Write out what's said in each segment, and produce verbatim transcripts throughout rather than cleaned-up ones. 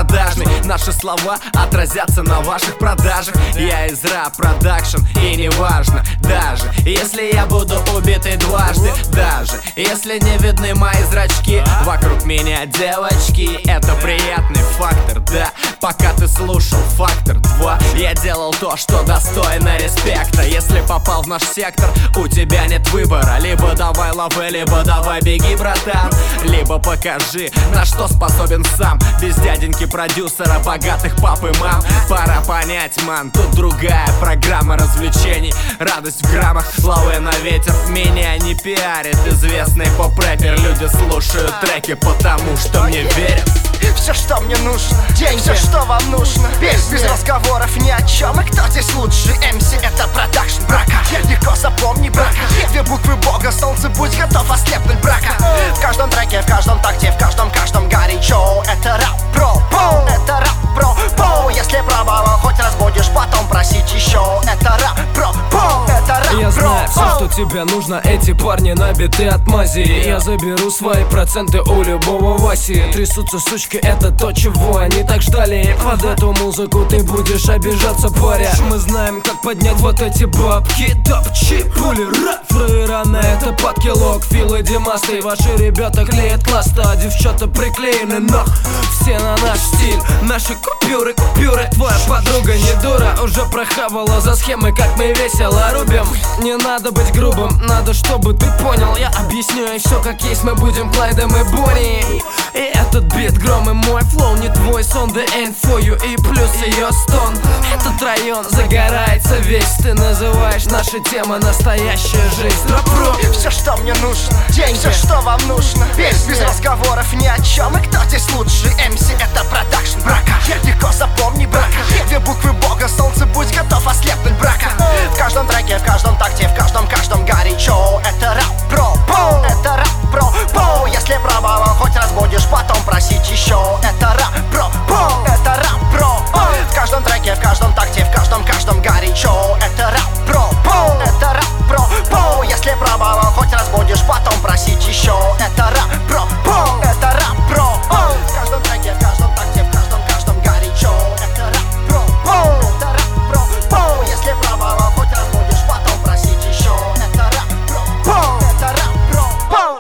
продажный. Наши слова отразятся на ваших продажах. Я из рэп продакшн, и не важно, даже если я буду убитый дважды, даже если не видны мои зрачки, вокруг меня девочки. Это приятный фактор, да. Пока ты слушал фактор два, я делал то, что достойно респекта. Если попал в наш сектор, у тебя нет выбора. Либо давай лавы, либо давай беги, братан. Либо покажи, на что способен сам. Без дяденьки продюсера, богатых пап и мам. Пора понять, ман, тут другая программа развлечений. Радость в граммах, лавы на ветер. Меня не пиарит известный поп-рэпер. Люди слушают треки, потому что мне верят. Все, что мне нужно, деньги, все, что вам нужно. Без, без разговоров ни о чем. И кто здесь лучше? эм си это продакшн брака. Легко запомни брака. Две буквы бога, солнце, будь готов ослепнуть брака. В каждом треке, в каждом такте, в каждом, каждом горячо. Это рэп про по, это рэп про по. Если пробовал, хоть раз будешь потом просить еще. Это рэп про по, это рэп про по. Я знаю все, что тебе нужно. Эти парни набиты от мази. Я заберу свои проценты у любого Васи. Трясутся сучки, это то, чего они так ждали. Под эту музыку ты будешь обижаться, паря. Мы знаем, как поднять вот эти бабки. Топчи, пули, рэп. Фрейра на это подкилок. Фил и Димасты, ваши ребята клеят класста. Девчата приклеены, но все на наш стиль. Наши купюры, купюры. Твоя подруга не дура, уже прохавала за схемы, как мы весело рубим. Не надо быть грубым, надо, чтобы ты понял. Я объясню и все как есть, мы будем Клайдом и Бонни. И этот бит гром и мой флоу не твой сон. The end for you и плюс ее стон. Этот район загорается весь. Ты называешь наши темы настоящая жизнь. Рэп-про. Все, что мне нужно, деньги, все, что вам нужно. Без, без разговоров ни о чем. И кто здесь лучше? эм си это продакшн брака. Легко запомни брака. Две буквы бога, солнце, будь готов ослепнуть брака. В каждом треке, в каждом такте, в каждом, каждом горячо. Это рэп про по, это рэп про по. Если пробовал, хоть раз будешь потом просить еще. Это рэп про по, это рэп про по. В каждом треке, в каждом такте, в каждом, каждом горячо. Это рэп про по, это рэп про по. Если пробовал, хоть раз будешь потом просить еще. Это рэп про по, это рэп про по. В каждом треке, в каждом такте, в каждом, каждом горячо. Это рэп про по, это рэп про по. Если пробовал, хоть раз будешь потом просить еще. Это рэп про по, это рэп про по.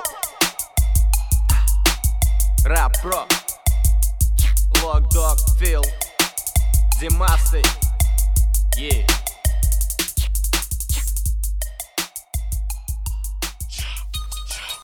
Рэп про Лок Дог, Фил, Димасы, yeah.